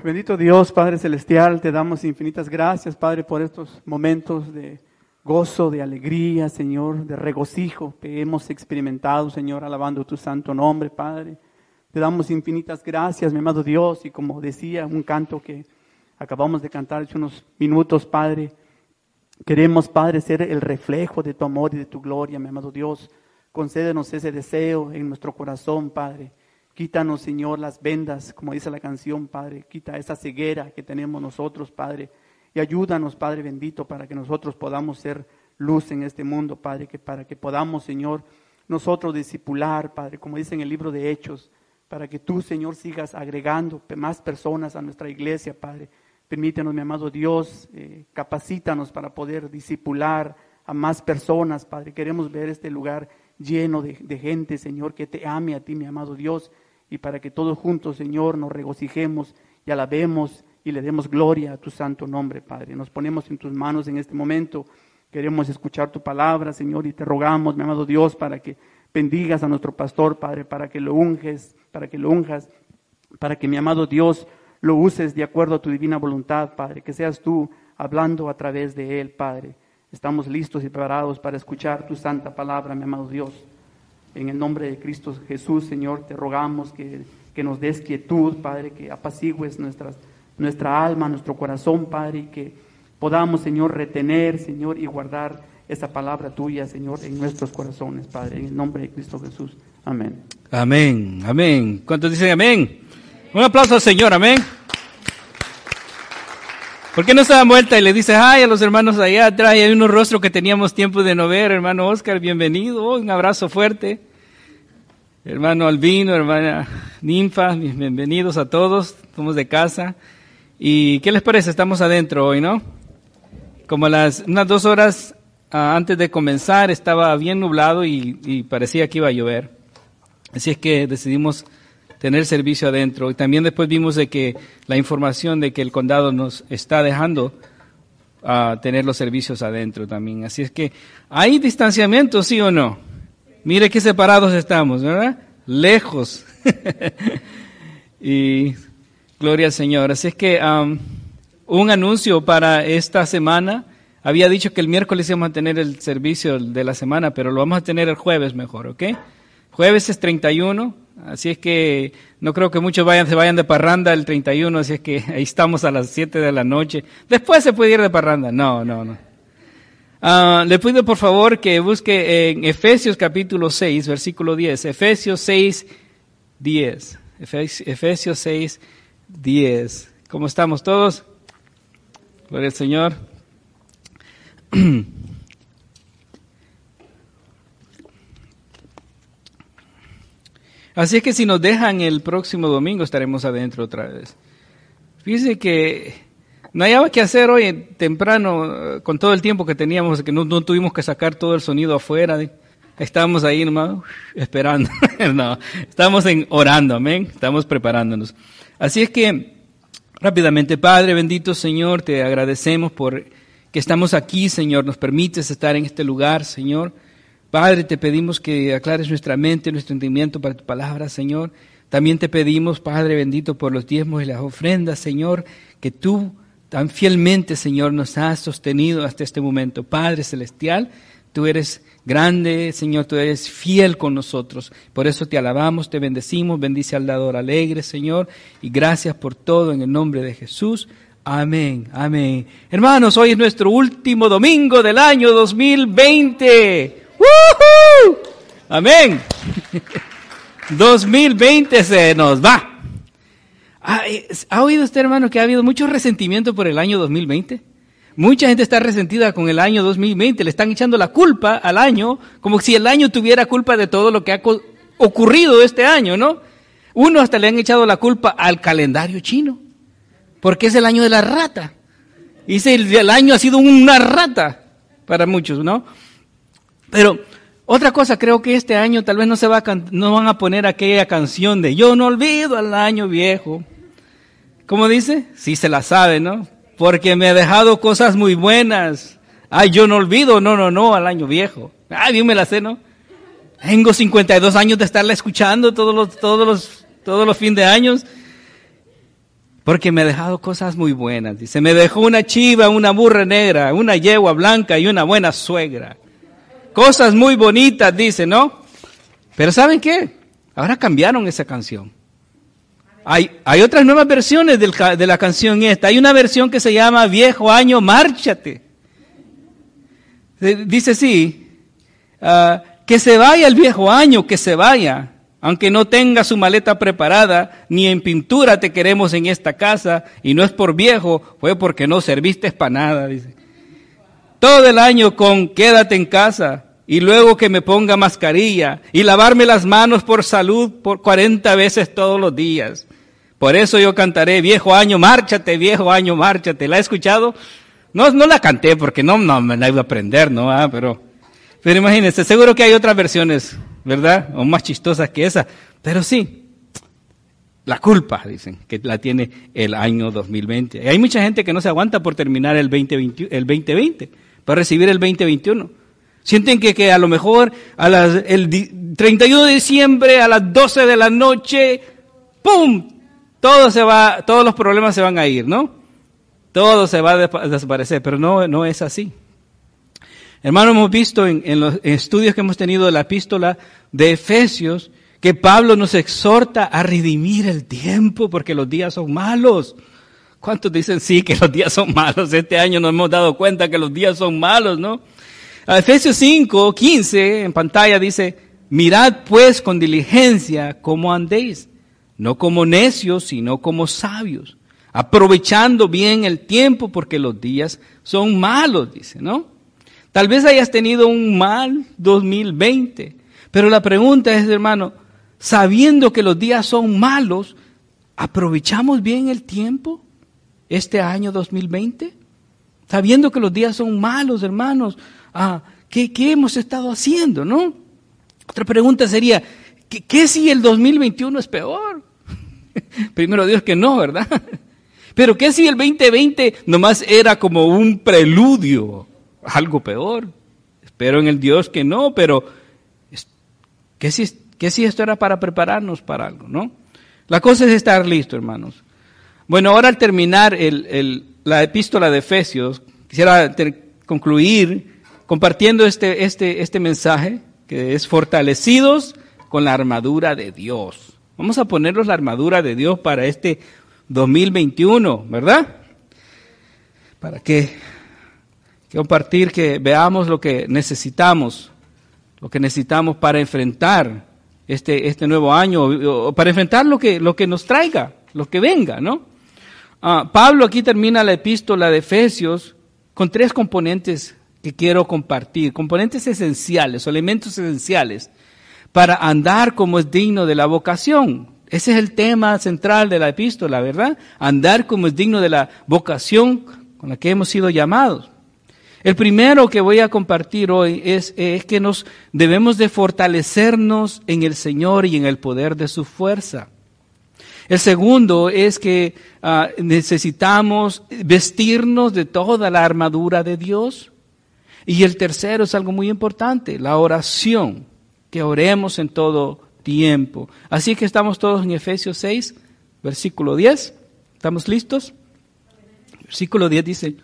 Bendito Dios, Padre Celestial, te damos infinitas gracias, Padre, por estos momentos de gozo, de alegría, Señor, de regocijo que hemos experimentado, Señor, alabando tu santo nombre, Padre. Te damos infinitas gracias, mi amado Dios, y como decía un canto que acabamos de cantar hace unos minutos, Padre, queremos, Padre, ser el reflejo de tu amor y de tu gloria, mi amado Dios. Concédenos ese deseo en nuestro corazón, Padre. Quítanos, Señor, las vendas, como dice la canción, Padre. Quita esa ceguera que tenemos nosotros, Padre. Y ayúdanos, Padre bendito, para que nosotros podamos ser luz en este mundo, Padre. Para que podamos, Señor, nosotros discipular, Padre, como dice en el libro de Hechos. Para que tú, Señor, sigas agregando más personas a nuestra iglesia, Padre. Permítenos, mi amado Dios, capacítanos para poder discipular a más personas, Padre. Queremos ver este lugar lleno de gente, Señor, que te ame a ti, mi amado Dios, y para que todos juntos, Señor, nos regocijemos y alabemos y le demos gloria a tu santo nombre, Padre. Nos ponemos en tus manos en este momento. Queremos escuchar tu palabra, Señor, y te rogamos, mi amado Dios, para que bendigas a nuestro pastor, Padre, para que lo unjas, para que, mi amado Dios, lo uses de acuerdo a tu divina voluntad, Padre, que seas tú hablando a través de él, Padre. Estamos listos y preparados para escuchar tu santa palabra, mi amado Dios. En el nombre de Cristo Jesús, Señor, te rogamos que nos des quietud, Padre, que apacigües nuestra alma, nuestro corazón, Padre, y que podamos, Señor, retener, Señor, y guardar esa palabra tuya, Señor, en nuestros corazones, Padre, en el nombre de Cristo Jesús. Amén. Amén, amén. ¿Cuántos dicen amén? Un aplauso al Señor, amén. ¿Por qué no se dan vuelta y le dice, ay, a los hermanos allá atrás, hay unos rostros que teníamos tiempo de no ver? Hermano Oscar, bienvenido, un abrazo fuerte. Hermano Albino, hermana Ninfa, bienvenidos a todos, somos de casa. ¿Y qué les parece? Estamos adentro hoy, ¿no? Como unas 2 horas antes de comenzar estaba bien nublado y parecía que iba a llover. Así es que decidimos tener servicio adentro. Y también después vimos de que la información de que el condado nos está dejando tener los servicios adentro también. Así es que, ¿hay distanciamiento, sí o no? Mire qué separados estamos, ¿verdad? Lejos. Y gloria al Señor. Así es que un anuncio para esta semana. Había dicho que el miércoles íbamos a tener el servicio de la semana, pero lo vamos a tener el jueves mejor, ¿ok? Jueves es 31, así es que no creo que muchos se vayan de parranda el 31, así es que ahí estamos a las 7 de la noche. Después se puede ir de parranda. No. Le pido por favor que busque en Efesios capítulo 6, versículo 10. Efesios 6, 10. Efesios 6, 10. ¿Cómo estamos todos? Gloria al Señor. Así es que si nos dejan el próximo domingo estaremos adentro otra vez. Fíjense que no había que hacer hoy temprano con todo el tiempo que teníamos, que no tuvimos que sacar todo el sonido afuera. Estábamos ahí nomás esperando. No, estamos orando, amén. Estamos preparándonos. Así es que rápidamente, Padre bendito Señor, te agradecemos por que estamos aquí, Señor. Nos permites estar en este lugar, Señor. Padre, te pedimos que aclares nuestra mente, nuestro entendimiento para tu palabra, Señor. También te pedimos, Padre bendito, por los diezmos y las ofrendas, Señor, que tú tan fielmente, Señor, nos has sostenido hasta este momento. Padre celestial, tú eres grande, Señor, tú eres fiel con nosotros. Por eso te alabamos, te bendecimos, bendice al dador alegre, Señor, y gracias por todo en el nombre de Jesús. Amén, amén. Hermanos, hoy es nuestro último domingo del año 2020. ¡Woohoo! Amén. 2020 se nos va. ¿Ha oído usted, hermano, que ha habido mucho resentimiento por el año 2020? Mucha gente está resentida con el año 2020. Le están echando la culpa al año, como si el año tuviera culpa de todo lo que ha ocurrido este año, ¿no? Uno hasta le han echado la culpa al calendario chino, porque es el año de la rata. Dice, el año ha sido una rata para muchos, ¿no? Pero otra cosa, creo que este año tal vez no van a poner aquella canción de Yo no olvido al año viejo. ¿Cómo dice? Sí se la sabe, ¿no? Porque me ha dejado cosas muy buenas. Ay, yo no olvido, no, al año viejo. Ay, bien me la sé, ¿no? Tengo 52 años de estarla escuchando todos los fines de años. porque me ha dejado cosas muy buenas. Dice, me dejó una chiva, una burra negra, una yegua blanca y una buena suegra. Cosas muy bonitas, dice, ¿no? Pero ¿saben qué? Ahora cambiaron esa canción. Hay otras nuevas versiones de la canción esta. Hay una versión que se llama Viejo Año, Márchate. Dice así, que se vaya el viejo año, que se vaya. Aunque no tenga su maleta preparada, ni en pintura te queremos en esta casa, y no es por viejo, fue porque no serviste para nada, dice. Todo el año con quédate en casa, y luego que me ponga mascarilla, y lavarme las manos por salud por 40 veces todos los días. Por eso yo cantaré, viejo año, márchate, viejo año, márchate. ¿La he escuchado? No la canté porque no me la iba a aprender, ¿no? Pero imagínense, seguro que hay otras versiones, ¿verdad? O más chistosas que esa. Pero sí, la culpa, dicen, que la tiene el año 2020. Y hay mucha gente que no se aguanta por terminar el 2020 para recibir el 2021. Sienten que a lo mejor el 31 de diciembre a las 12 de la noche, ¡pum!, todos los problemas se van a ir, ¿no? Todo se va a desaparecer, pero no es así. Hermano, hemos visto en los estudios que hemos tenido de la epístola de Efesios que Pablo nos exhorta a redimir el tiempo porque los días son malos. ¿Cuántos dicen sí que los días son malos? Este año nos hemos dado cuenta que los días son malos, ¿no? A Efesios 5:15 en pantalla dice, mirad pues con diligencia cómo andéis, no como necios, sino como sabios, aprovechando bien el tiempo porque los días son malos, dice, ¿no? Tal vez hayas tenido un mal 2020, pero la pregunta es, hermano, sabiendo que los días son malos, ¿aprovechamos bien el tiempo este año 2020? Sabiendo que los días son malos, hermanos, ¿qué hemos estado haciendo, no? Otra pregunta sería, ¿qué si el 2021 es peor? Primero Dios que no, ¿verdad? Pero ¿qué si el 2020 nomás era como un preludio? Algo peor. Espero en el Dios que no, pero ¿qué si esto era para prepararnos para algo, no? La cosa es estar listo, hermanos. Bueno, ahora al terminar la epístola de Efesios, quisiera concluir compartiendo este mensaje que es fortalecidos con la armadura de Dios. Vamos a ponernos la armadura de Dios para este 2021, ¿verdad? Para compartir, que veamos lo que necesitamos para enfrentar este nuevo año, o para enfrentar lo que nos traiga, lo que venga, ¿no? Pablo aquí termina la epístola de Efesios con 3 componentes que quiero compartir, componentes esenciales, o elementos esenciales, para andar como es digno de la vocación. Ese es el tema central de la epístola, ¿verdad? Andar como es digno de la vocación con la que hemos sido llamados. El primero que voy a compartir hoy es que nos debemos de fortalecernos en el Señor y en el poder de su fuerza. El segundo es que necesitamos vestirnos de toda la armadura de Dios. Y el tercero es algo muy importante, la oración, que oremos en todo tiempo. Así que estamos todos en Efesios 6, versículo 10. ¿Estamos listos? Versículo 10 dice,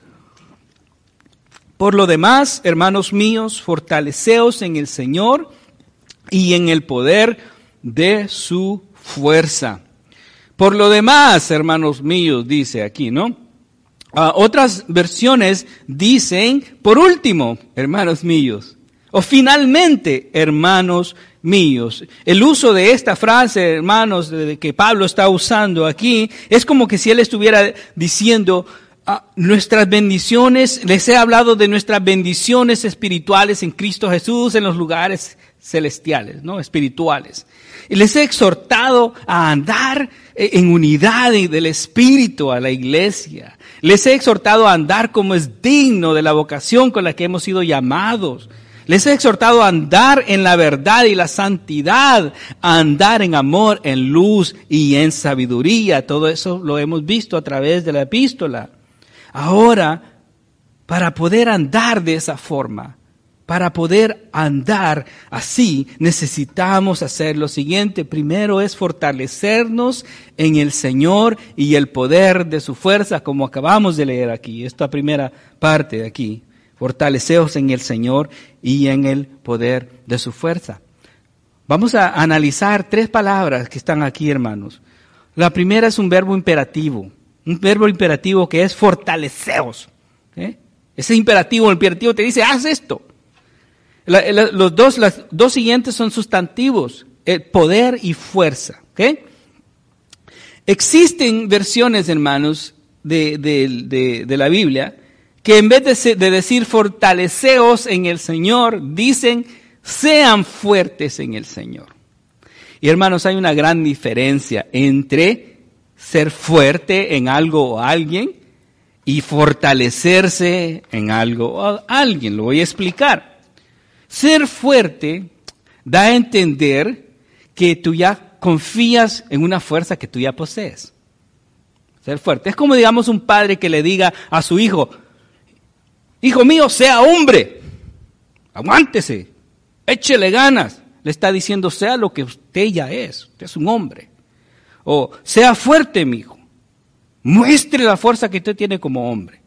por lo demás, hermanos míos, fortaleceos en el Señor y en el poder de su fuerza. Por lo demás, hermanos míos, dice aquí, ¿no? Otras versiones dicen, por último, hermanos míos, o finalmente, hermanos míos. El uso de esta frase, hermanos, que Pablo está usando aquí, es como que si él estuviera diciendo, nuestras bendiciones, les he hablado de nuestras bendiciones espirituales en Cristo Jesús en los lugares celestiales, ¿no? Espirituales. Y les he exhortado a andar en unidad del Espíritu a la iglesia. Les he exhortado a andar como es digno de la vocación con la que hemos sido llamados. Les he exhortado a andar en la verdad y la santidad, a andar en amor, en luz y en sabiduría. Todo eso lo hemos visto a través de la epístola. Ahora, para poder andar de esa forma, para poder andar así, necesitamos hacer lo siguiente. Primero es fortalecernos en el Señor y el poder de su fuerza, como acabamos de leer aquí, esta primera parte de aquí. Fortaleceos en el Señor y en el poder de su fuerza. Vamos a analizar 3 palabras que están aquí, hermanos. La primera es un verbo imperativo que es fortaleceos. Ese imperativo te dice, haz esto. Las dos siguientes son sustantivos, poder y fuerza. Existen versiones, hermanos, de la Biblia que en vez de decir fortaleceos en el Señor, dicen sean fuertes en el Señor. Y hermanos, hay una gran diferencia entre ser fuerte en algo o alguien y fortalecerse en algo o alguien. Lo voy a explicar. Ser fuerte da a entender que tú ya confías en una fuerza que tú ya posees. Ser fuerte. Es como, digamos, un padre que le diga a su hijo, hijo mío, sea hombre, aguántese, échele ganas. Le está diciendo, sea lo que usted ya es, usted es un hombre. O sea fuerte, mi hijo, muestre la fuerza que usted tiene como hombre.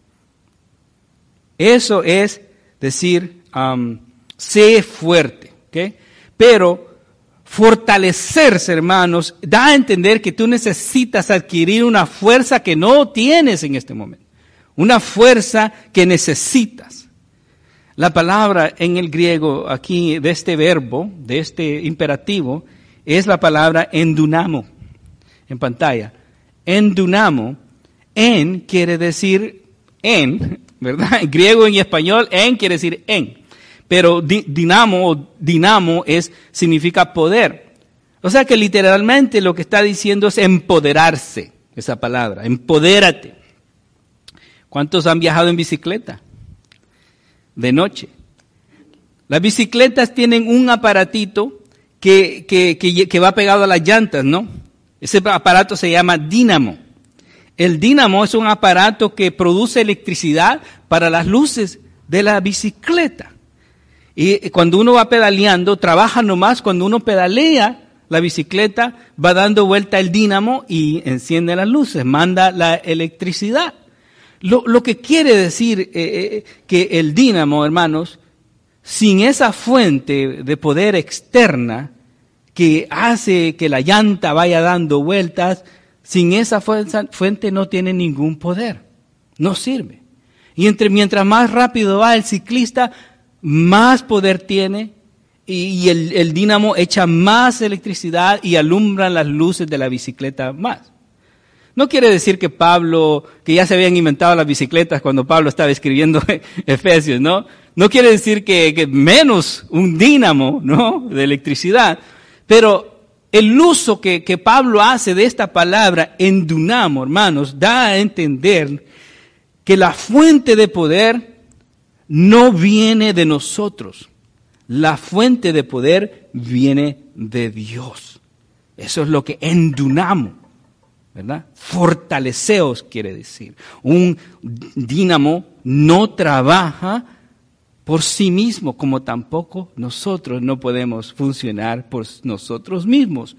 Eso es decir, sé fuerte, ¿ok? Pero fortalecerse, hermanos, da a entender que tú necesitas adquirir una fuerza que no tienes en este momento. Una fuerza que necesitas. La palabra en el griego aquí de este verbo, de este imperativo, es la palabra endunamo. En pantalla. Endunamo. En quiere decir en, ¿verdad? En griego y en español, en quiere decir en. Pero dinamo significa poder. O sea que literalmente lo que está diciendo es empoderarse, esa palabra, empodérate. ¿Cuántos han viajado en bicicleta? De noche. Las bicicletas tienen un aparatito que va pegado a las llantas, ¿no? Ese aparato se llama dínamo. El dínamo es un aparato que produce electricidad para las luces de la bicicleta. Y cuando uno va pedaleando, trabaja nomás cuando uno pedalea la bicicleta, va dando vuelta el dínamo y enciende las luces, manda la electricidad. Lo que quiere decir que el dínamo, hermanos, sin esa fuente de poder externa que hace que la llanta vaya dando vueltas, sin esa fuente no tiene ningún poder, no sirve. Y mientras más rápido va el ciclista, más poder tiene y el dínamo echa más electricidad y alumbra las luces de la bicicleta más. No quiere decir que que ya se habían inventado las bicicletas cuando Pablo estaba escribiendo Efesios, ¿no? No quiere decir que menos un dínamo, ¿no? De electricidad. Pero el uso que Pablo hace de esta palabra endunamo, hermanos, da a entender que la fuente de poder no viene de nosotros. La fuente de poder viene de Dios. Eso es lo que endunamo, ¿verdad? Fortaleceos quiere decir. Un dínamo no trabaja por sí mismo, como tampoco nosotros no podemos funcionar por nosotros mismos.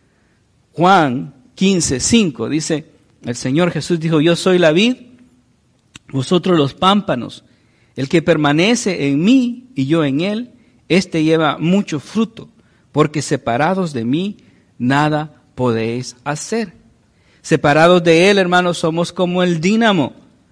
Juan 15:5 dice, el Señor Jesús dijo, yo soy la vid, vosotros los pámpanos. El que permanece en mí y yo en él, éste lleva mucho fruto, porque separados de mí nada podéis hacer. Separados de él, hermanos, somos como el dínamo,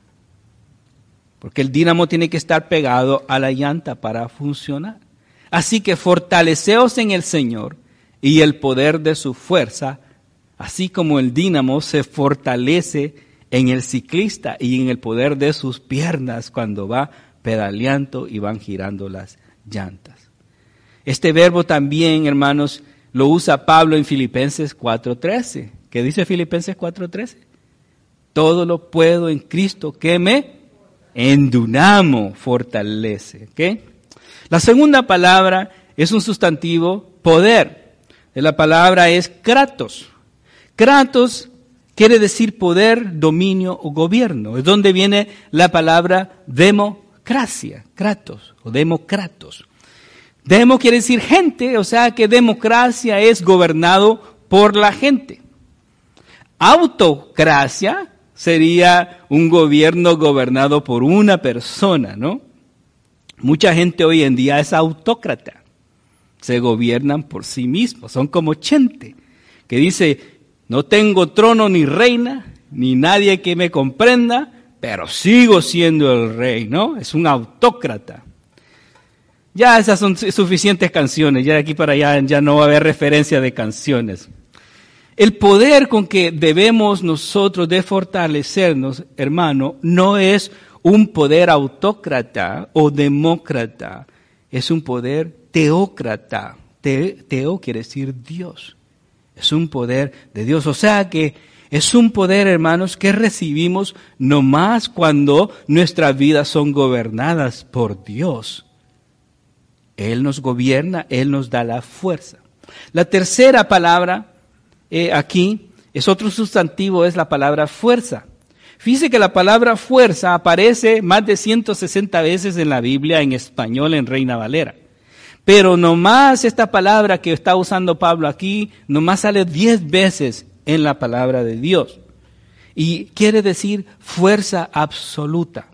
porque el dínamo tiene que estar pegado a la llanta para funcionar. Así que fortaleceos en el Señor y el poder de su fuerza, así como el dínamo se fortalece en el ciclista y en el poder de sus piernas cuando va pedaleando y van girando las llantas. Este verbo también, hermanos, lo usa Pablo en Filipenses 4:13. ¿Qué dice Filipenses 4:13? Todo lo puedo en Cristo que me endunamo, fortalece. ¿Okay? La segunda palabra es un sustantivo, poder. La palabra es kratos. Kratos quiere decir poder, dominio o gobierno. Es donde viene la palabra democracia, kratos o demócratos. Demo quiere decir gente, o sea que democracia es gobernado por la gente. Autocracia sería un gobierno gobernado por una persona, ¿no? Mucha gente hoy en día es autócrata. Se gobiernan por sí mismos, son como Chente, que dice, no tengo trono ni reina, ni nadie que me comprenda, pero sigo siendo el rey, ¿no? Es un autócrata. Ya esas son suficientes canciones, ya de aquí para allá ya no va a haber referencia de canciones. El poder con que debemos nosotros de fortalecernos, hermano, no es un poder autócrata o demócrata, es un poder teócrata. Teo quiere decir Dios. Es un poder de Dios. O sea que es un poder, hermanos, que recibimos nomás cuando nuestras vidas son gobernadas por Dios. Él nos gobierna, Él nos da la fuerza. La tercera palabra aquí es otro sustantivo, es la palabra fuerza. Fíjese que la palabra fuerza aparece más de 160 veces en la Biblia en español en Reina Valera. Pero nomás esta palabra que está usando Pablo aquí, nomás sale 10 veces en la palabra de Dios. Y quiere decir fuerza absoluta.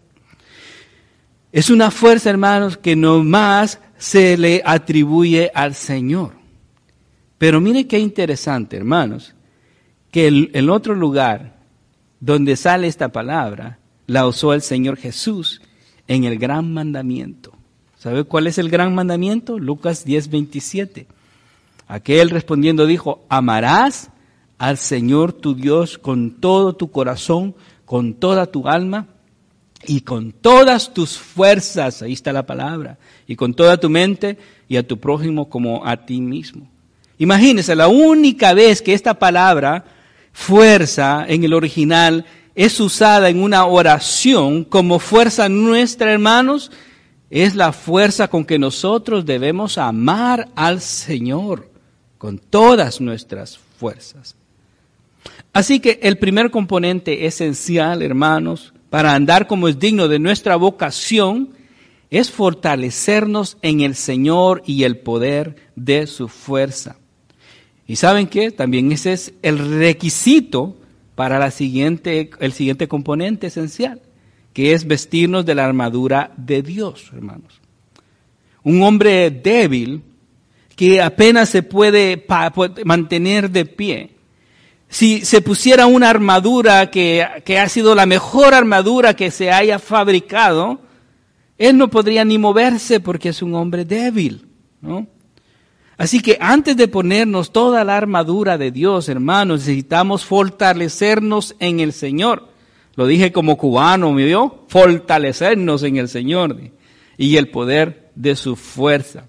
Es una fuerza, hermanos, que nomás se le atribuye al Señor. Pero mire qué interesante, hermanos, que el otro lugar donde sale esta palabra, la usó el Señor Jesús en el gran mandamiento. ¿Sabe cuál es el gran mandamiento? Lucas 10:27. Aquel respondiendo dijo, amarás al Señor tu Dios con todo tu corazón, con toda tu alma y con todas tus fuerzas, ahí está la palabra, y con toda tu mente y a tu prójimo como a ti mismo. Imagínense, la única vez que esta palabra, fuerza, en el original, es usada en una oración como fuerza nuestra, hermanos, es la fuerza con que nosotros debemos amar al Señor con todas nuestras fuerzas. Así que el primer componente esencial, hermanos, para andar como es digno de nuestra vocación, es fortalecernos en el Señor y el poder de su fuerza. ¿Y saben qué? También ese es el requisito para el siguiente componente esencial, que es vestirnos de la armadura de Dios, hermanos. Un hombre débil que apenas se puede mantener de pie, si se pusiera una armadura que ha sido la mejor armadura que se haya fabricado, él no podría ni moverse porque es un hombre débil, ¿no? Así que antes de ponernos toda la armadura de Dios, hermanos, necesitamos fortalecernos en el Señor. Lo dije como cubano, ¿me vio? Fortalecernos en el Señor y el poder de su fuerza.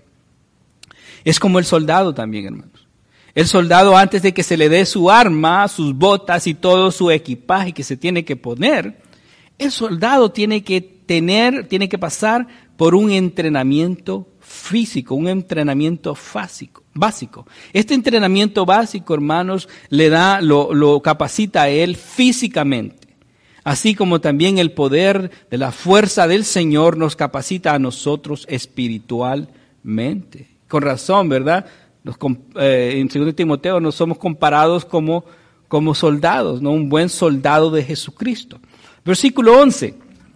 Es como el soldado también, hermanos. El soldado, antes de que se le dé su arma, sus botas y todo su equipaje que se tiene que poner, el soldado tiene que pasar por un entrenamiento físico, un entrenamiento básico. Este entrenamiento básico, hermanos, lo capacita a él físicamente, así como también el poder de la fuerza del Señor nos capacita a nosotros espiritualmente. Con razón, ¿verdad? En 2 Timoteo nos somos comparados como soldados, ¿no? Un buen soldado de Jesucristo. Versículo 11.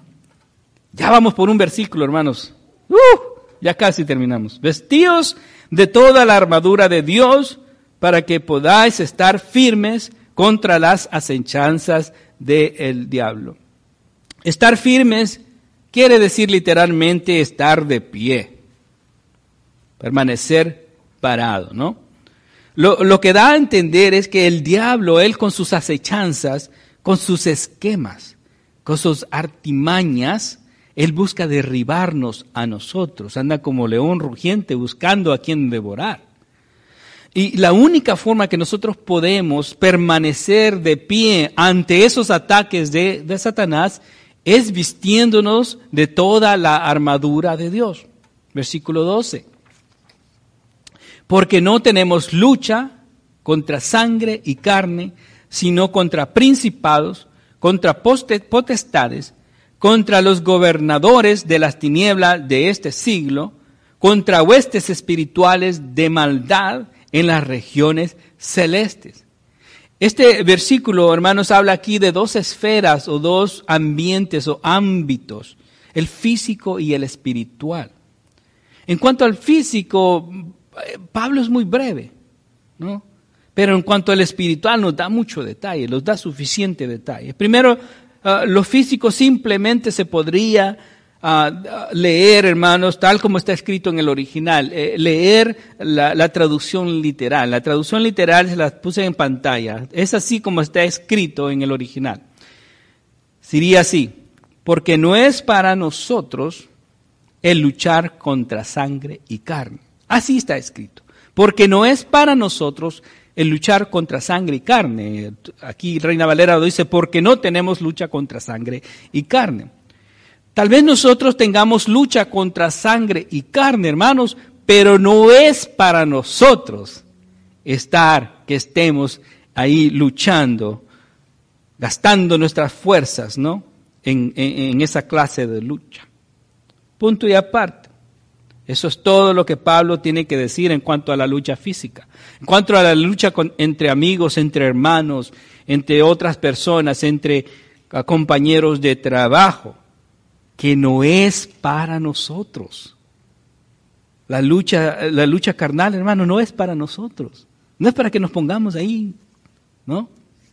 Ya vamos por un versículo, hermanos. Ya casi terminamos. Vestíos de toda la armadura de Dios para que podáis estar firmes contra las acechanzas del diablo. Estar firmes quiere decir literalmente estar de pie, permanecer parado, ¿no? Lo que da a entender es que el diablo, él con sus acechanzas, con sus esquemas, con sus artimañas, él busca derribarnos a nosotros, anda como león rugiente buscando a quien devorar. Y la única forma que nosotros podemos permanecer de pie ante esos ataques de Satanás es vistiéndonos de toda la armadura de Dios. Versículo 12. Porque no tenemos lucha contra sangre y carne, sino contra principados, contra potestades, contra los gobernadores de las tinieblas de este siglo, contra huestes espirituales de maldad en las regiones celestes. Este versículo, hermanos, habla aquí de dos esferas o dos ambientes o ámbitos, el físico y el espiritual. En cuanto al físico, Pablo es muy breve, ¿no? Pero en cuanto al espiritual nos da mucho detalle, nos da suficiente detalle. Primero, lo físico simplemente se podría leer, hermanos, tal como está escrito en el original, leer la traducción literal. La traducción literal se la puse en pantalla. Es así como está escrito en el original. Sería así: porque no es para nosotros el luchar contra sangre y carne. Así está escrito. Porque no es para nosotros el luchar contra sangre y carne. Aquí Reina Valera lo dice, porque no tenemos lucha contra sangre y carne. Tal vez nosotros tengamos lucha contra sangre y carne, hermanos, pero no es para nosotros que estemos ahí luchando, gastando nuestras fuerzas, ¿no? En esa clase de lucha. Punto y aparte. Eso es todo lo que Pablo tiene que decir en cuanto a la lucha física. En cuanto a la lucha entre amigos, entre hermanos, entre otras personas, entre compañeros de trabajo, que no es para nosotros. La lucha carnal, hermano, no es para nosotros. No es para que nos pongamos ahí, ¿no?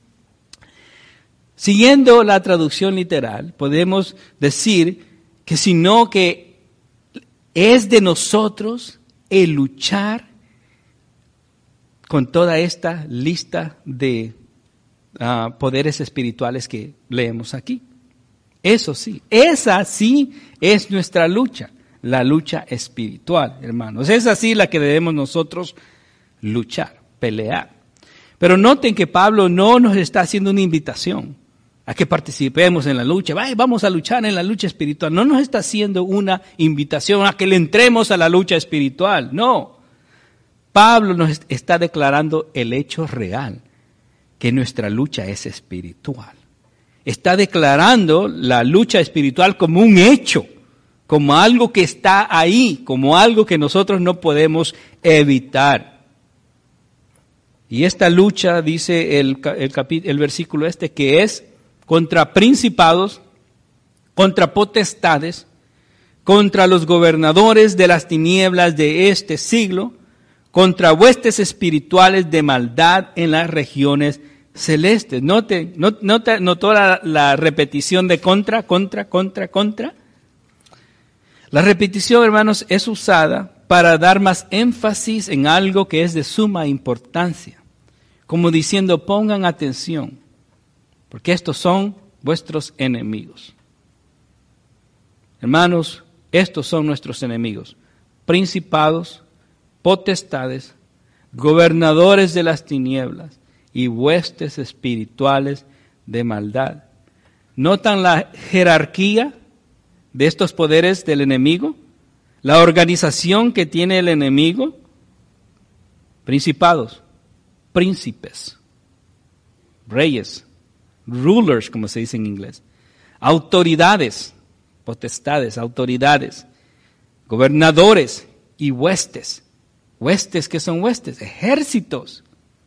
Siguiendo la traducción literal, podemos decir que sino que es de nosotros el luchar con toda esta lista de poderes espirituales que leemos aquí. Eso sí, esa sí es nuestra lucha, la lucha espiritual, hermanos. Es así la que debemos nosotros luchar, pelear. Pero noten que Pablo no nos está haciendo una invitación a que participemos en la lucha. Vamos a luchar en la lucha espiritual. No nos está haciendo una invitación a que le entremos a la lucha espiritual. No. Pablo nos está declarando el hecho real, que nuestra lucha es espiritual. Está declarando la lucha espiritual como un hecho, como algo que está ahí, como algo que nosotros no podemos evitar. Y esta lucha, dice el versículo que es contra principados, contra potestades, contra los gobernadores de las tinieblas de este siglo, contra huestes espirituales de maldad en las regiones celestes. ¿Notó la repetición de contra? La repetición, hermanos, es usada para dar más énfasis en algo que es de suma importancia. Como diciendo, pongan atención, porque estos son vuestros enemigos. Hermanos, estos son nuestros enemigos. Principados, potestades, gobernadores de las tinieblas y huestes espirituales de maldad. ¿Notan la jerarquía de estos poderes del enemigo? La organización que tiene el enemigo. Principados, príncipes, reyes, rulers, como se dice en inglés, autoridades, potestades, autoridades, gobernadores y huestes. ¿Huestes? ¿Qué son huestes? Ejércitos.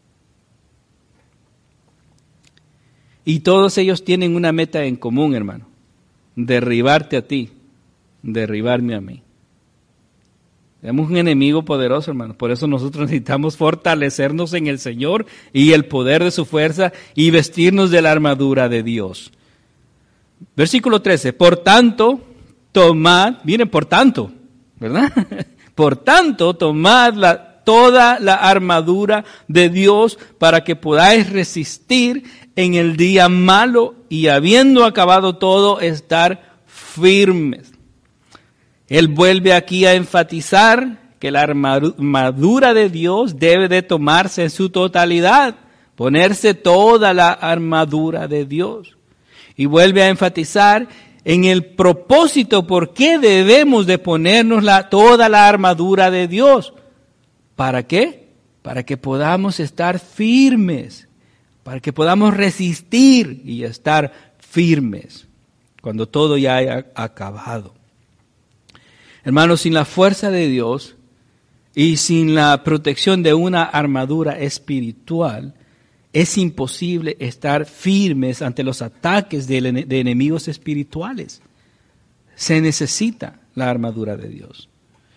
Y todos ellos tienen una meta en común, hermano: derribarte a ti, derribarme a mí. Tenemos un enemigo poderoso, hermano. Por eso nosotros necesitamos fortalecernos en el Señor y el poder de su fuerza y vestirnos de la armadura de Dios. Versículo 13. Por tanto, tomad, miren, por tanto, ¿verdad? Por tanto, tomad toda la armadura de Dios para que podáis resistir en el día malo y habiendo acabado todo, estar firmes. Él vuelve aquí a enfatizar que la armadura de Dios debe de tomarse en su totalidad, ponerse toda la armadura de Dios. Y vuelve a enfatizar en el propósito por qué debemos de ponernos toda la armadura de Dios. ¿Para qué? Para que podamos estar firmes, para que podamos resistir y estar firmes. cuando todo ya haya acabado. Hermanos, sin la fuerza de Dios y sin la protección de una armadura espiritual, es imposible estar firmes ante los ataques de enemigos espirituales. Se necesita la armadura de Dios.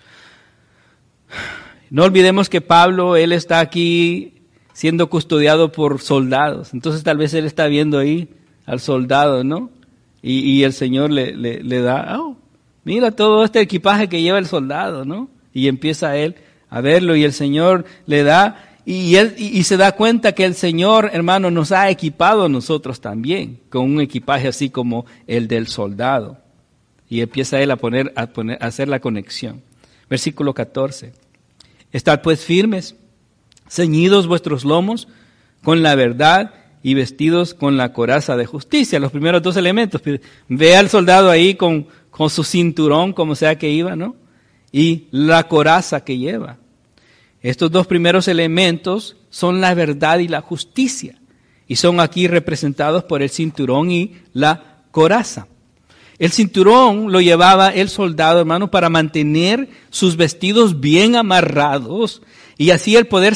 No olvidemos que Pablo, él está aquí siendo custodiado por soldados. Entonces tal vez él está viendo ahí al soldado, ¿no? Y el Señor le da, mira todo este equipaje que lleva el soldado, ¿no? Y empieza él a verlo y el Señor le da, y se da cuenta que el Señor, hermano, nos ha equipado a nosotros también con un equipaje así como el del soldado. Y empieza él a hacer la conexión. Versículo 14. Estad pues firmes, ceñidos vuestros lomos con la verdad y vestidos con la coraza de justicia. Los primeros dos elementos. Ve al soldado ahí con su cinturón, como sea que iba, ¿no? Y la coraza que lleva. Estos dos primeros elementos son la verdad y la justicia. Y son aquí representados por el cinturón y la coraza. El cinturón lo llevaba el soldado, hermano, para mantener sus vestidos bien amarrados y así el poder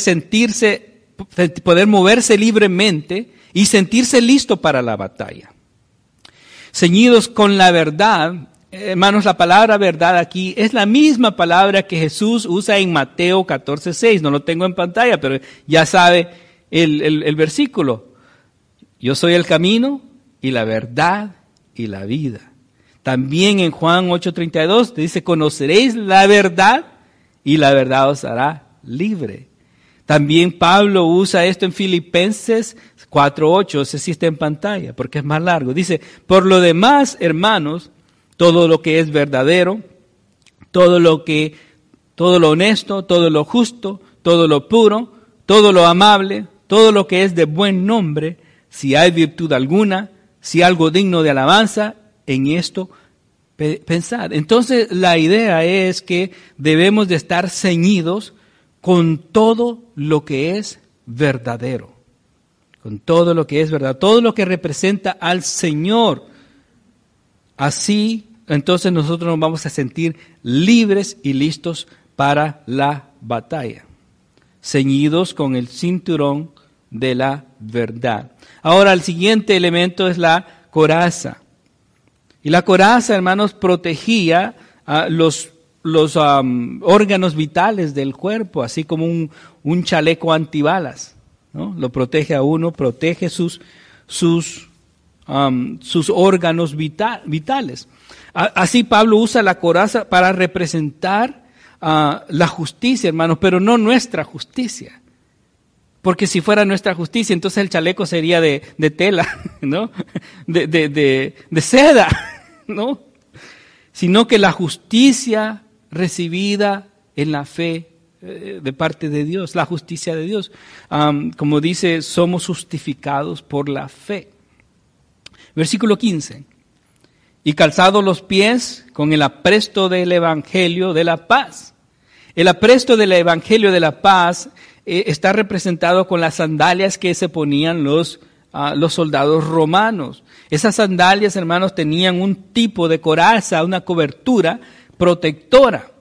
moverse libremente y sentirse listo para la batalla. Ceñidos con la verdad, hermanos, la palabra verdad aquí es la misma palabra que Jesús usa en Mateo 14:6. No lo tengo en pantalla, pero ya sabe el versículo. Yo soy el camino y la verdad y la vida. También en Juan 8:32 dice, conoceréis la verdad y la verdad os hará libre. También Pablo usa esto en Filipenses 4:8, ese sí está en pantalla porque es más largo. Dice, por lo demás, hermanos, todo lo que es verdadero, todo lo honesto, todo lo justo, todo lo puro, todo lo amable, todo lo que es de buen nombre, si hay virtud alguna, si algo digno de alabanza, en esto pensad. Entonces la idea es que debemos de estar ceñidos con todo lo que es verdadero, con todo lo que es verdad, todo lo que representa al Señor. Así, entonces nosotros nos vamos a sentir libres y listos para la batalla, ceñidos con el cinturón de la verdad. Ahora, el siguiente elemento es la coraza. Y la coraza, hermanos, protegía los órganos vitales del cuerpo, así como un chaleco antibalas, ¿no? Lo protege a uno, protege sus órganos vitales. Así Pablo usa la coraza para representar la justicia, hermanos, pero no nuestra justicia. Porque si fuera nuestra justicia, entonces el chaleco sería de tela, ¿no? De seda, ¿no? Sino que la justicia recibida en la fe de parte de Dios, la justicia de Dios. Como dice, somos justificados por la fe. Versículo 15. Y calzados los pies con el apresto del evangelio de la paz. El apresto del evangelio de la paz está representado con las sandalias que se ponían los soldados romanos. Esas sandalias, hermanos, tenían un tipo de coraza, una cobertura protectora.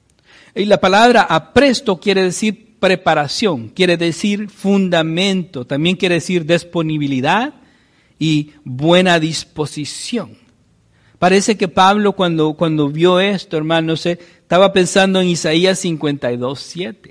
Y la palabra apresto quiere decir preparación, quiere decir fundamento, también quiere decir disponibilidad y buena disposición. Parece que Pablo cuando vio esto, hermanos, estaba pensando en Isaías 52:7.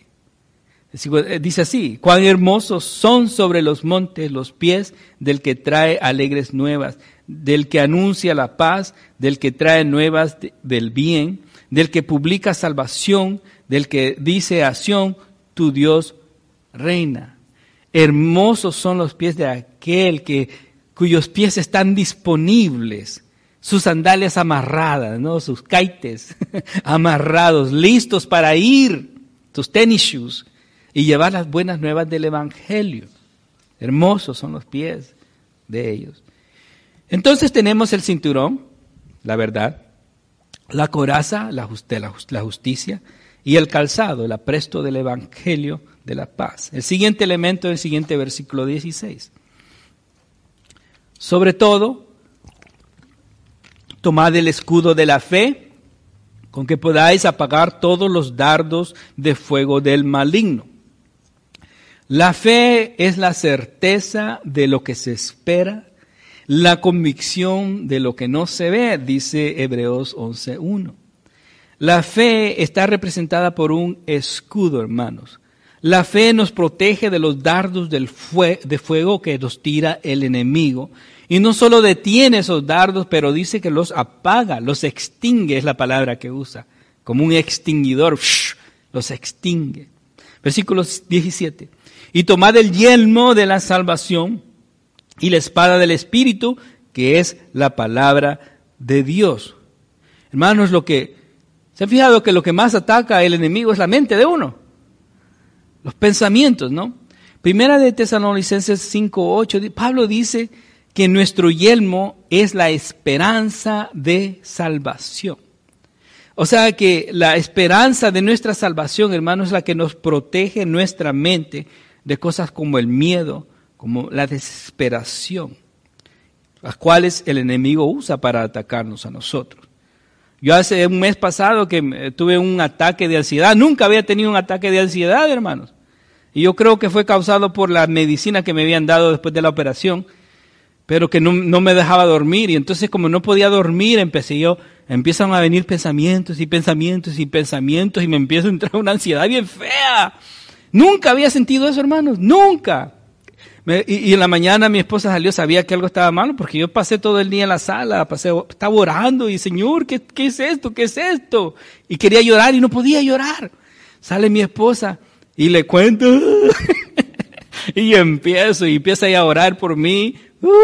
Dice así, cuán hermosos son sobre los montes los pies del que trae alegres nuevas, del que anuncia la paz, del que trae nuevas del bien, del que publica salvación, del que dice a Sión, tu Dios reina. Hermosos son los pies de aquel cuyos pies están disponibles, sus sandalias amarradas, ¿no? Sus caites amarrados, listos para ir, sus tennis shoes, y llevar las buenas nuevas del evangelio. Hermosos son los pies de ellos. Entonces tenemos el cinturón, la verdad, la coraza, la justicia, y el calzado, el apresto del evangelio de la paz. El siguiente elemento del siguiente versículo 16. Sobre todo, Tomad el escudo de la fe, con que podáis apagar todos los dardos de fuego del maligno. La fe es la certeza de lo que se espera, la convicción de lo que no se ve, dice Hebreos 11:1. La fe está representada por un escudo, hermanos. La fe nos protege de los dardos de fuego que nos tira el enemigo. Y no solo detiene esos dardos, pero dice que los apaga, los extingue, es la palabra que usa. Como un extinguidor, los extingue. Versículo 17. Y tomad el yelmo de la salvación y la espada del Espíritu, que es la palabra de Dios. Hermanos, ¿se han fijado que lo que más ataca el enemigo es la mente de uno? Los pensamientos, ¿no? Primera de Tesalonicenses 5:8, Pablo dice que nuestro yelmo es la esperanza de salvación. O sea que la esperanza de nuestra salvación, hermanos, es la que nos protege nuestra mente de cosas como el miedo, como la desesperación, las cuales el enemigo usa para atacarnos a nosotros. Yo hace un mes pasado que tuve un ataque de ansiedad. Nunca había tenido un ataque de ansiedad, hermanos. Y yo creo que fue causado por la medicina que me habían dado después de la operación, pero que no me dejaba dormir. Y entonces, como no podía dormir, empiezan a venir pensamientos y pensamientos y pensamientos, y me empieza a entrar una ansiedad bien fea. Nunca había sentido eso, hermanos, nunca. Y en la mañana mi esposa salió, sabía que algo estaba malo, porque yo pasé todo el día en la sala, estaba orando y Señor, ¿qué es esto? ¿Qué es esto? Y quería llorar y no podía llorar. Sale mi esposa y le cuento y empieza a orar por mí.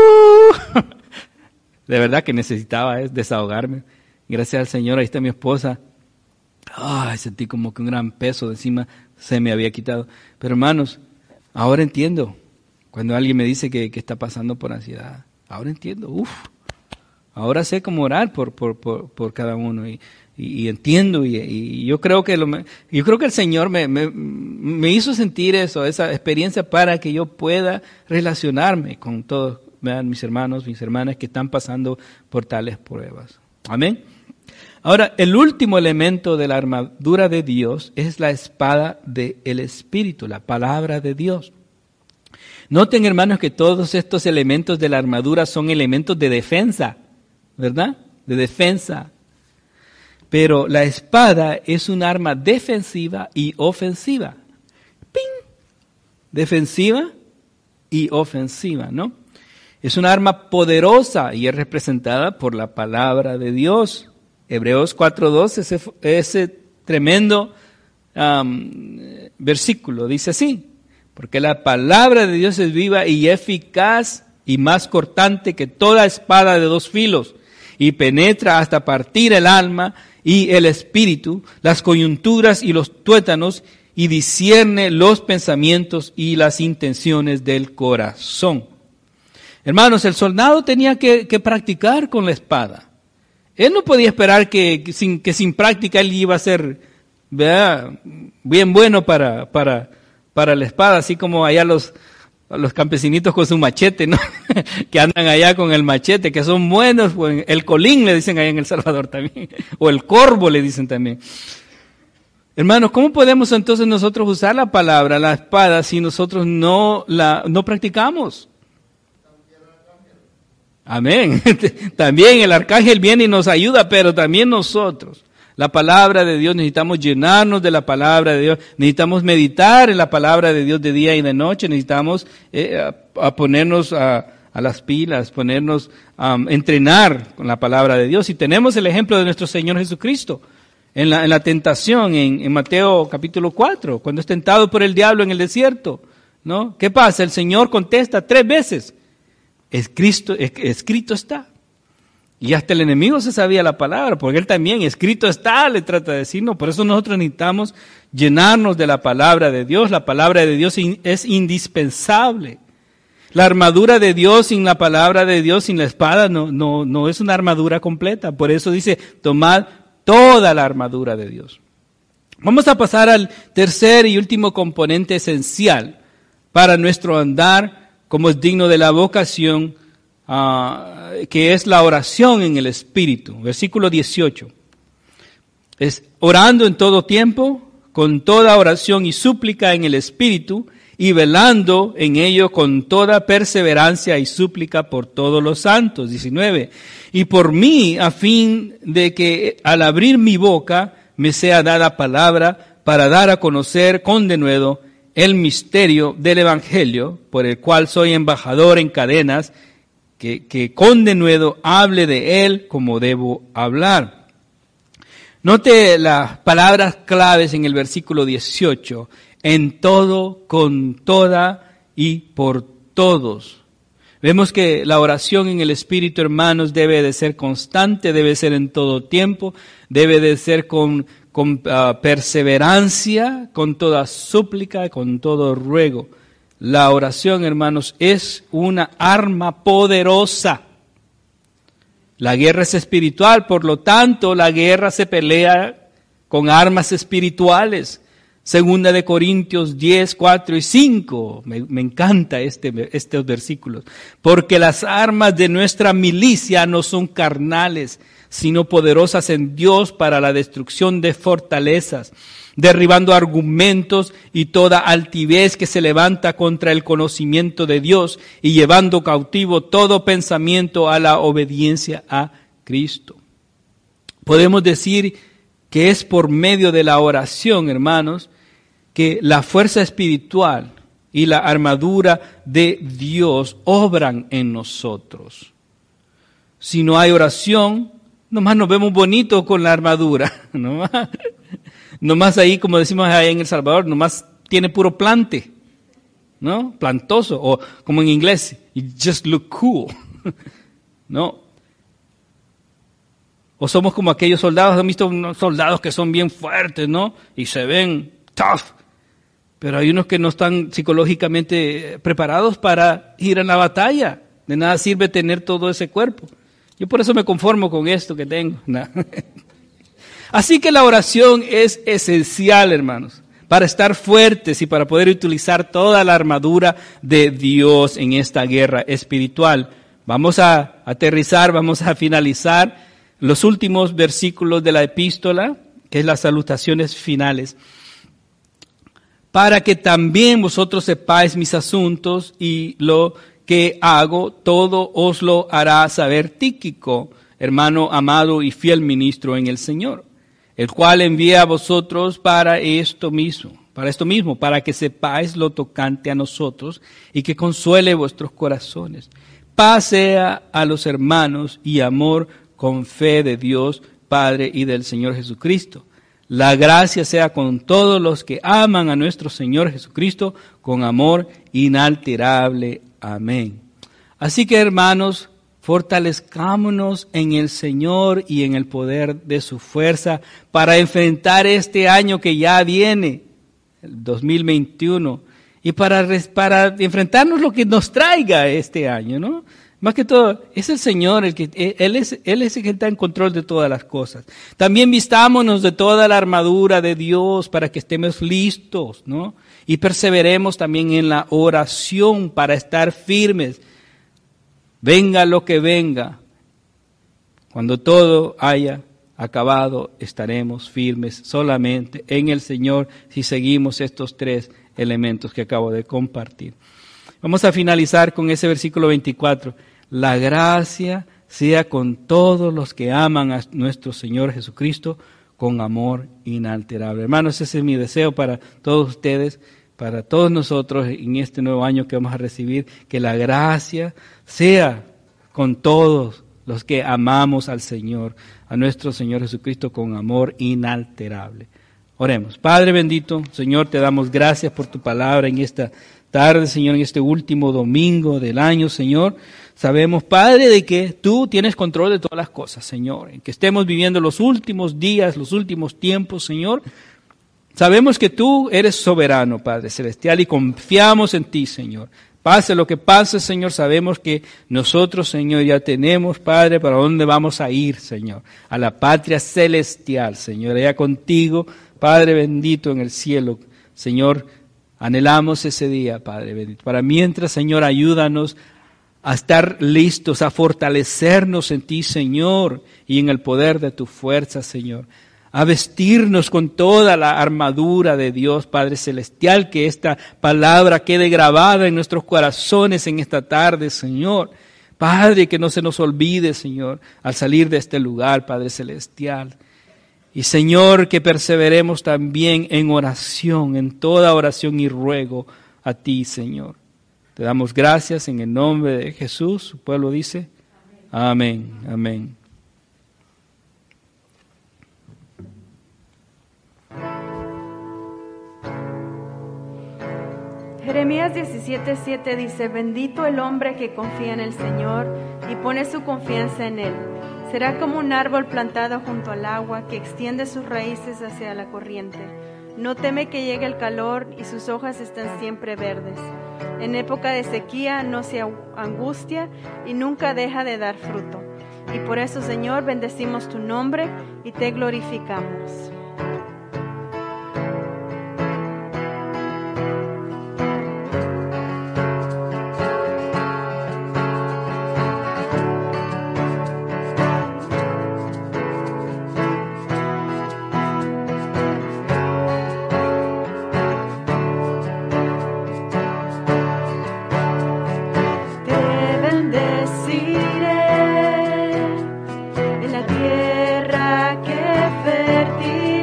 De verdad que necesitaba desahogarme. Gracias al Señor, ahí está mi esposa. Sentí como que un gran peso de encima se me había quitado. Pero hermanos, ahora entiendo. Cuando alguien me dice que está pasando por ansiedad, ahora entiendo, ahora sé cómo orar por cada uno y entiendo y yo creo que el Señor me hizo sentir eso, esa experiencia para que yo pueda relacionarme con todos mis hermanos, mis hermanas que están pasando por tales pruebas. Amén. Ahora, el último elemento de la armadura de Dios es la espada del Espíritu, la palabra de Dios. Noten, hermanos, que todos estos elementos de la armadura son elementos de defensa, ¿verdad? De defensa. Pero la espada es un arma defensiva y ofensiva. ¡Ping! Defensiva y ofensiva, ¿no? Es un arma poderosa y es representada por la palabra de Dios. Hebreos 4:2, ese tremendo versículo, dice así. Porque la palabra de Dios es viva y eficaz y más cortante que toda espada de dos filos y penetra hasta partir el alma y el espíritu, las coyunturas y los tuétanos y discierne los pensamientos y las intenciones del corazón. Hermanos, el soldado tenía que practicar con la espada. Él no podía esperar que sin práctica él iba a ser, ¿verdad?, bien bueno para la espada, así como allá los campesinitos con su machete, ¿no? Que andan allá con el machete, que son buenos, pues, el colín le dicen allá en El Salvador también, o el corvo le dicen también. Hermanos, ¿cómo podemos entonces nosotros usar la palabra, la espada, si nosotros no practicamos? Amén. También el arcángel viene y nos ayuda, pero también nosotros. La palabra de Dios, necesitamos llenarnos de la palabra de Dios, necesitamos meditar en la palabra de Dios de día y de noche, necesitamos a ponernos a las pilas, ponernos a entrenar con la palabra de Dios. Y tenemos el ejemplo de nuestro Señor Jesucristo en la tentación en Mateo capítulo 4, cuando es tentado por el diablo en el desierto, ¿no? ¿Qué pasa? El Señor contesta 3 veces, escrito está. Y hasta el enemigo se sabía la palabra, porque él también, escrito está, le trata de decir, no. Por eso nosotros necesitamos llenarnos de la palabra de Dios. La palabra de Dios es indispensable. La armadura de Dios sin la palabra de Dios, sin la espada, no es una armadura completa. Por eso dice, tomad toda la armadura de Dios. Vamos a pasar al tercer y último componente esencial para nuestro andar, como es digno de la vocación que es la oración en el Espíritu. Versículo 18. Es orando en todo tiempo, con toda oración y súplica en el Espíritu, y velando en ello con toda perseverancia y súplica por todos los santos. 19. Y por mí, a fin de que al abrir mi boca me sea dada palabra para dar a conocer con denuedo el misterio del Evangelio, por el cual soy embajador en cadenas, que con denuedo hable de él como debo hablar. Note las palabras claves en el versículo 18. En todo, con toda y por todos. Vemos que la oración en el Espíritu, hermanos, debe de ser constante, debe ser en todo tiempo, debe de ser con perseverancia, con toda súplica, con todo ruego. La oración, hermanos, es una arma poderosa. La guerra es espiritual, por lo tanto, la guerra se pelea con armas espirituales. Segunda de Corintios 10, 4 y 5. Me encanta estos versículos. Porque las armas de nuestra milicia no son carnales, sino poderosas en Dios para la destrucción de fortalezas, derribando argumentos y toda altivez que se levanta contra el conocimiento de Dios y llevando cautivo todo pensamiento a la obediencia a Cristo. Podemos decir que es por medio de la oración, hermanos, que la fuerza espiritual y la armadura de Dios obran en nosotros. Si no hay oración, nomás nos vemos bonitos con la armadura. Nomás ahí, como decimos ahí en El Salvador, nomás tiene puro plante, ¿no? Plantoso, o como en inglés, you just look cool, ¿no? O somos como aquellos soldados, han visto unos soldados que son bien fuertes, ¿no? Y se ven tough. Pero hay unos que no están psicológicamente preparados para ir a la batalla. De nada sirve tener todo ese cuerpo. Yo por eso me conformo con esto que tengo. Así que la oración es esencial, hermanos, para estar fuertes y para poder utilizar toda la armadura de Dios en esta guerra espiritual. Vamos a aterrizar, vamos a finalizar los últimos versículos de la epístola, que es las salutaciones finales. Para que también vosotros sepáis mis asuntos y lo que hago, todo os lo hará saber Tíquico, hermano amado y fiel ministro en el Señor, el cual envía a vosotros para esto mismo, para que sepáis lo tocante a nosotros y que consuele vuestros corazones. Paz sea a los hermanos y amor con fe de Dios Padre y del Señor Jesucristo. La gracia sea con todos los que aman a nuestro Señor Jesucristo con amor inalterable. Amén. Así que, hermanos, fortalezcámonos en el Señor y en el poder de su fuerza para enfrentar este año que ya viene, el 2021, y para enfrentarnos lo que nos traiga este año, ¿no? Más que todo, es el Señor, Él es el que está en control de todas las cosas. También vistámonos de toda la armadura de Dios para que estemos listos, ¿no? Y perseveremos también en la oración para estar firmes. Venga lo que venga, cuando todo haya acabado, estaremos firmes solamente en el Señor si seguimos estos tres elementos que acabo de compartir. Vamos a finalizar con ese versículo 24. La gracia sea con todos los que aman a nuestro Señor Jesucristo con amor inalterable. Hermanos, ese es mi deseo para todos ustedes, para todos nosotros en este nuevo año que vamos a recibir, que la gracia sea con todos los que amamos al Señor, a nuestro Señor Jesucristo con amor inalterable. Oremos. Padre bendito, Señor, te damos gracias por tu palabra en esta tarde, Señor, en este último domingo del año, Señor. Sabemos, Padre, de que tú tienes control de todas las cosas, Señor, en que estemos viviendo los últimos días, los últimos tiempos, Señor. Sabemos que tú eres soberano, Padre Celestial, y confiamos en ti, Señor. Pase lo que pase, Señor, sabemos que nosotros, Señor, ya tenemos, Padre, para dónde vamos a ir, Señor. A la patria celestial, Señor, allá contigo, Padre bendito en el cielo. Señor, anhelamos ese día, Padre bendito. Para mientras, Señor, ayúdanos a estar listos, a fortalecernos en ti, Señor, y en el poder de tu fuerza, Señor. A vestirnos con toda la armadura de Dios, Padre Celestial, que esta palabra quede grabada en nuestros corazones en esta tarde, Señor. Padre, que no se nos olvide, Señor, al salir de este lugar, Padre Celestial. Y Señor, que perseveremos también en oración, en toda oración y ruego a ti, Señor. Te damos gracias en el nombre de Jesús. Su pueblo dice, amén, amén. Jeremías 17:7 dice, bendito el hombre que confía en el Señor y pone su confianza en Él. Será como un árbol plantado junto al agua que extiende sus raíces hacia la corriente. No teme que llegue el calor y sus hojas están siempre verdes. En época de sequía no se angustia y nunca deja de dar fruto. Y por eso, Señor, bendecimos tu nombre y te glorificamos. Tierra que fértil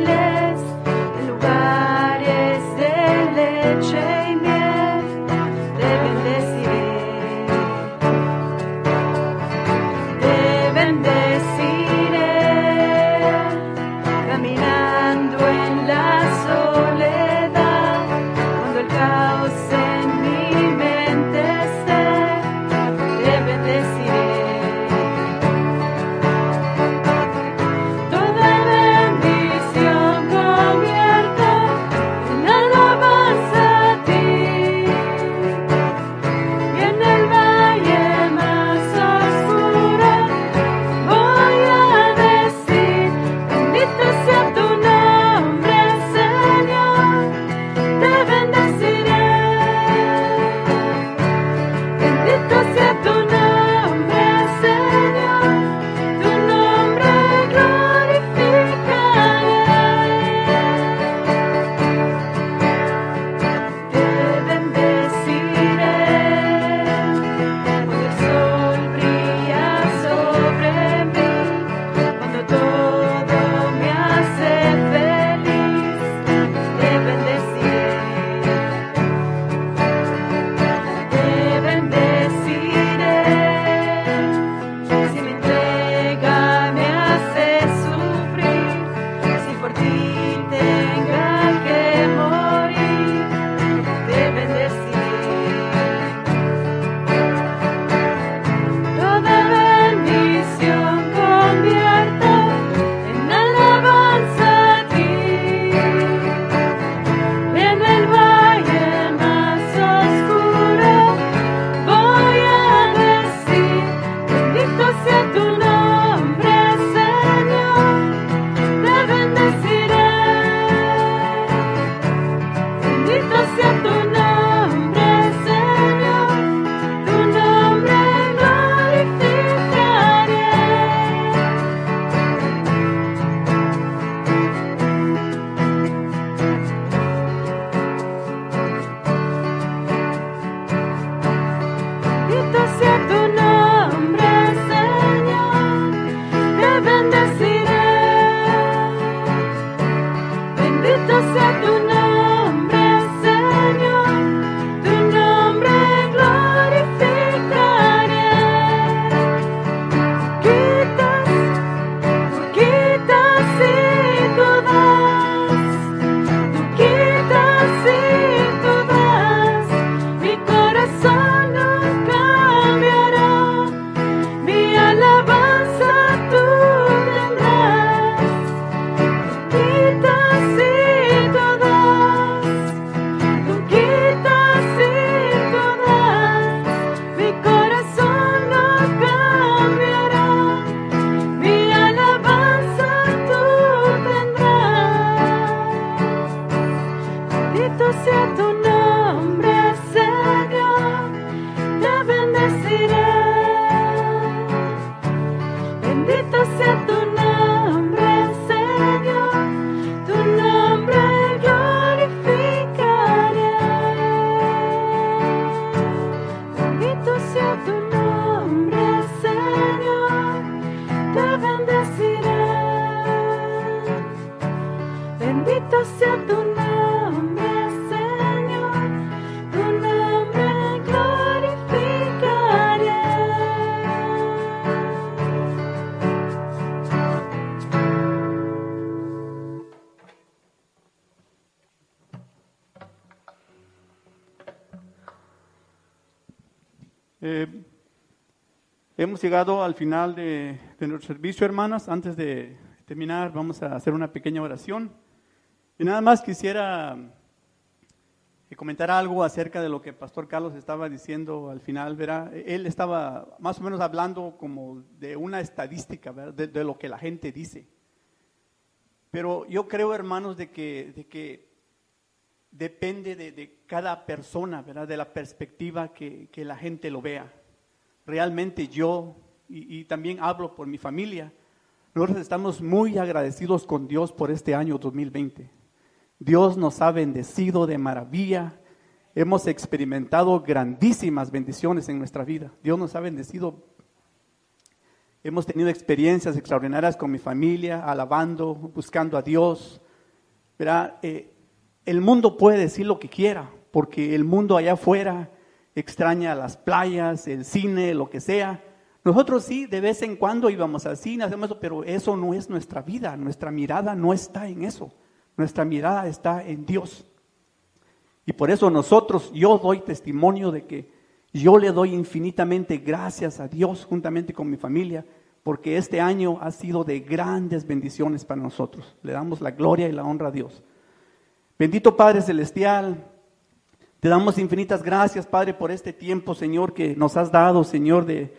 sea tu nombre, Señor, tu nombre glorificaré. Bendito sea tu nombre, Señor, te bendeciré. Bendito sea tu nombre, Señor, tu nombre glorificaré. Hemos llegado al final de nuestro servicio, hermanas. Antes de terminar, vamos a hacer una pequeña oración. Y nada más quisiera comentar algo acerca de lo que el Pastor Carlos estaba diciendo al final, ¿verdad? Él estaba más o menos hablando como de una estadística, ¿verdad? De lo que la gente dice. Pero yo creo, hermanos, de que depende de cada persona, ¿verdad? De la perspectiva que la gente lo vea. Realmente yo, y también hablo por mi familia, nosotros estamos muy agradecidos con Dios por este año 2020. Dios nos ha bendecido de maravilla. Hemos experimentado grandísimas bendiciones en nuestra vida. Dios nos ha bendecido. Hemos tenido experiencias extraordinarias con mi familia, alabando, buscando a Dios, ¿verdad? El mundo puede decir lo que quiera, porque el mundo allá afuera extraña las playas, el cine, lo que sea. Nosotros sí, de vez en cuando íbamos al cine, hacemos eso, pero eso no es nuestra vida. Nuestra mirada no está en eso. Nuestra mirada está en Dios. Y por eso yo doy testimonio de que yo le doy infinitamente gracias a Dios juntamente con mi familia, porque este año ha sido de grandes bendiciones para nosotros. Le damos la gloria y la honra a Dios. Bendito Padre Celestial, te damos infinitas gracias, Padre, por este tiempo, Señor, que nos has dado, Señor, de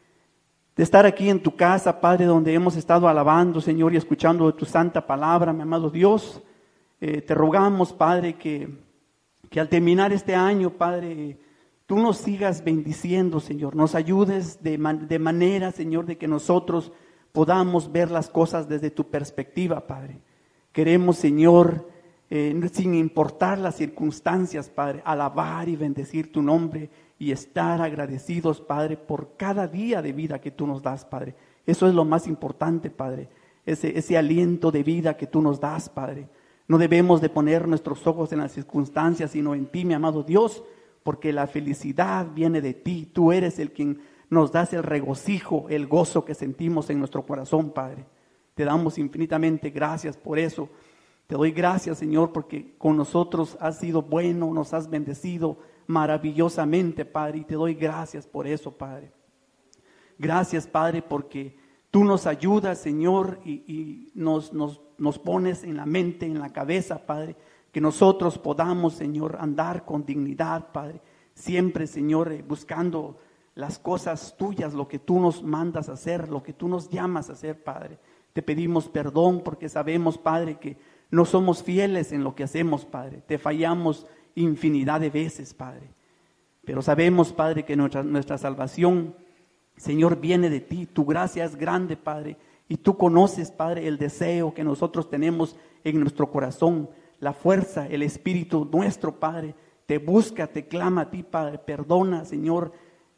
estar aquí en tu casa, Padre, donde hemos estado alabando, Señor, y escuchando de tu santa palabra, mi amado Dios. Te rogamos, Padre, que al terminar este año, Padre, tú nos sigas bendiciendo, Señor. Nos ayudes de manera, Señor, de que nosotros podamos ver las cosas desde tu perspectiva, Padre. Queremos, Señor, sin importar las circunstancias, Padre, alabar y bendecir tu nombre y estar agradecidos, Padre, por cada día de vida que tú nos das, Padre. Eso es lo más importante, Padre, ese aliento de vida que tú nos das, Padre. No debemos de poner nuestros ojos en las circunstancias, sino en ti, mi amado Dios, porque la felicidad viene de ti. Tú eres el quien nos das el regocijo, el gozo que sentimos en nuestro corazón, Padre. Te damos infinitamente gracias por eso. Te doy gracias, Señor, porque con nosotros has sido bueno, nos has bendecido maravillosamente, Padre, y te doy gracias por eso, Padre. Gracias, Padre, porque tú nos ayudas, Señor, y nos pones en la mente, en la cabeza, Padre, que nosotros podamos, Señor, andar con dignidad, Padre, siempre, Señor, buscando las cosas tuyas, lo que tú nos mandas a hacer, lo que tú nos llamas a hacer, Padre. Te pedimos perdón porque sabemos, Padre, que no somos fieles en lo que hacemos, Padre. Te fallamos infinidad de veces, Padre. Pero sabemos, Padre, que nuestra salvación, Señor, viene de ti. Tu gracia es grande, Padre. Y tú conoces, Padre, el deseo que nosotros tenemos en nuestro corazón. La fuerza, el espíritu nuestro, Padre, te busca, te clama a ti, Padre. Perdona, Señor,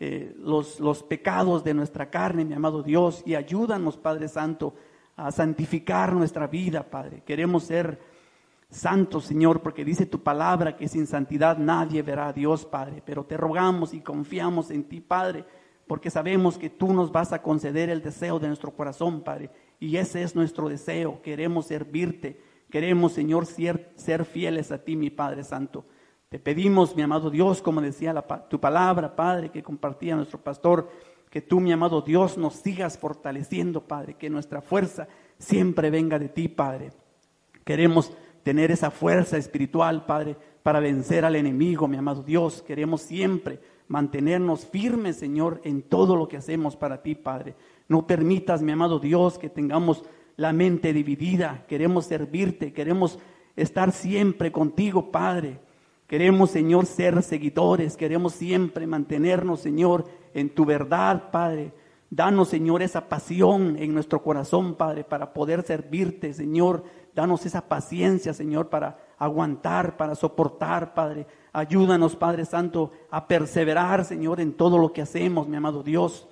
los pecados de nuestra carne, mi amado Dios. Y ayúdanos, Padre Santo, a santificar nuestra vida, Padre. Queremos ser santos, Señor, porque dice tu palabra que sin santidad nadie verá a Dios, Padre. Pero te rogamos y confiamos en ti, Padre, porque sabemos que tú nos vas a conceder el deseo de nuestro corazón, Padre. Y ese es nuestro deseo. Queremos servirte. Queremos, Señor, ser fieles a ti, mi Padre Santo. Te pedimos, mi amado Dios, como decía tu palabra, Padre, que compartía nuestro pastor, que tú, mi amado Dios, nos sigas fortaleciendo, Padre, que nuestra fuerza siempre venga de ti, Padre. Queremos tener esa fuerza espiritual, Padre, para vencer al enemigo, mi amado Dios. Queremos siempre mantenernos firmes, Señor, en todo lo que hacemos para ti, Padre. No permitas, mi amado Dios, que tengamos la mente dividida. Queremos servirte, queremos estar siempre contigo, Padre. Queremos, Señor, ser seguidores. Queremos siempre mantenernos, Señor, en tu verdad, Padre. Danos, Señor, esa pasión en nuestro corazón, Padre, para poder servirte, Señor. Danos esa paciencia, Señor, para aguantar, para soportar, Padre. Ayúdanos, Padre Santo, a perseverar, Señor, en todo lo que hacemos, mi amado Dios.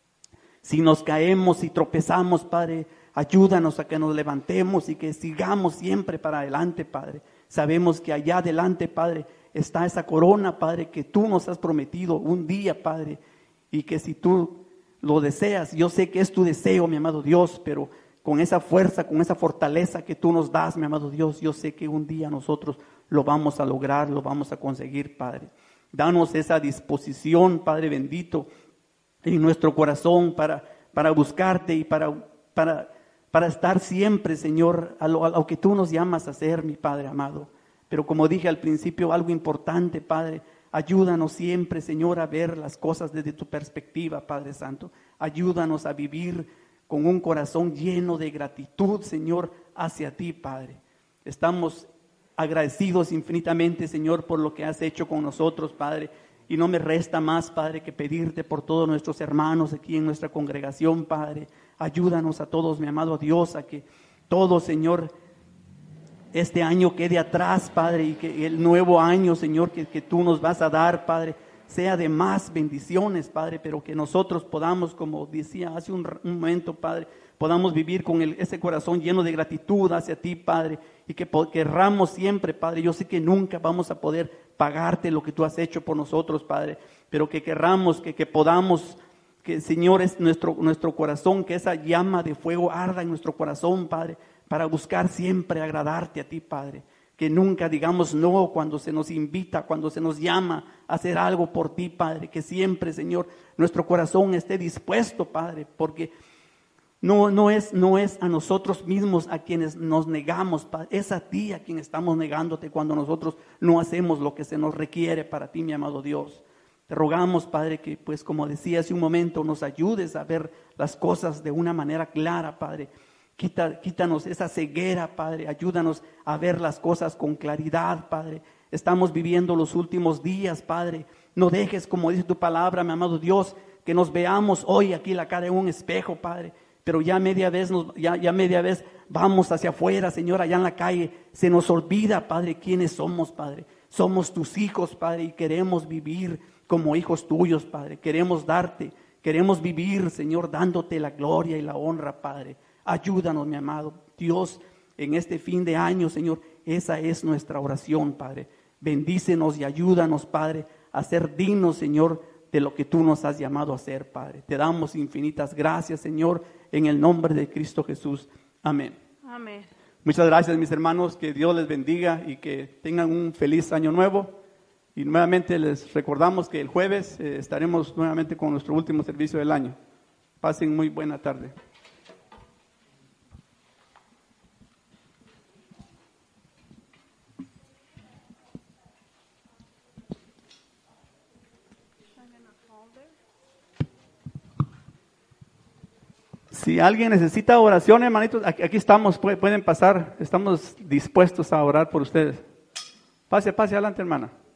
Si nos caemos y tropezamos, Padre, ayúdanos a que nos levantemos y que sigamos siempre para adelante, Padre. Sabemos que allá adelante, Padre, está esa corona, Padre, que tú nos has prometido un día, Padre, y que si tú lo deseas, yo sé que es tu deseo, mi amado Dios, pero con esa fuerza, con esa fortaleza que tú nos das, mi amado Dios, yo sé que un día nosotros lo vamos a lograr, lo vamos a conseguir, Padre. Danos esa disposición, Padre bendito, en nuestro corazón para buscarte y para estar siempre, Señor, a lo que tú nos llamas a hacer, mi Padre amado. Pero como dije al principio, algo importante, Padre, ayúdanos siempre, Señor, a ver las cosas desde tu perspectiva, Padre Santo. Ayúdanos a vivir con un corazón lleno de gratitud, Señor, hacia ti, Padre. Estamos agradecidos infinitamente, Señor, por lo que has hecho con nosotros, Padre. Y no me resta más, Padre, que pedirte por todos nuestros hermanos aquí en nuestra congregación, Padre. Ayúdanos a todos, mi amado Dios, a que todo, Señor, este año quede atrás, Padre, y que el nuevo año, Señor, que tú nos vas a dar, Padre, sea de más bendiciones, Padre, pero que nosotros podamos, como decía hace un momento, Padre, podamos vivir con ese corazón lleno de gratitud hacia ti, Padre, y que querramos siempre, Padre. Yo sé que nunca vamos a poder pagarte lo que tú has hecho por nosotros, Padre, pero que querramos, que podamos, que, Señor, es nuestro corazón, que esa llama de fuego arda en nuestro corazón, Padre, para buscar siempre agradarte a ti, Padre. Que nunca digamos no cuando se nos invita, cuando se nos llama a hacer algo por ti, Padre. Que siempre, Señor, nuestro corazón esté dispuesto, Padre, porque no es a nosotros mismos a quienes nos negamos, Padre. Es a ti a quien estamos negándote cuando nosotros no hacemos lo que se nos requiere para ti, mi amado Dios. Te rogamos, Padre, que pues como decía hace un momento, nos ayudes a ver las cosas de una manera clara, Padre. Quítanos esa ceguera, Padre. Ayúdanos a ver las cosas con claridad, Padre. Estamos viviendo los últimos días, Padre. No dejes, como dice tu palabra, mi amado Dios, que nos veamos hoy aquí la cara en un espejo, Padre. Pero ya media vez vamos hacia afuera, Señor, allá en la calle. Se nos olvida, Padre, quiénes somos, Padre. Somos tus hijos, Padre, y queremos vivir como hijos tuyos, Padre. Queremos vivir, Señor, dándote la gloria y la honra, Padre. Ayúdanos, mi amado Dios, en este fin de año, Señor. Esa es nuestra oración, Padre. Bendícenos y ayúdanos, Padre, a ser dignos, Señor, de lo que tú nos has llamado a hacer, Padre. Te damos infinitas gracias, Señor, en el nombre de Cristo Jesús. Amén. Amén. Muchas gracias, mis hermanos. Que Dios les bendiga y que tengan un feliz año nuevo. Y nuevamente les recordamos que el jueves estaremos nuevamente con nuestro último servicio del año. Pasen muy buena tarde. Si alguien necesita oración, hermanitos, aquí estamos, pueden pasar, estamos dispuestos a orar por ustedes. Pase adelante, hermana.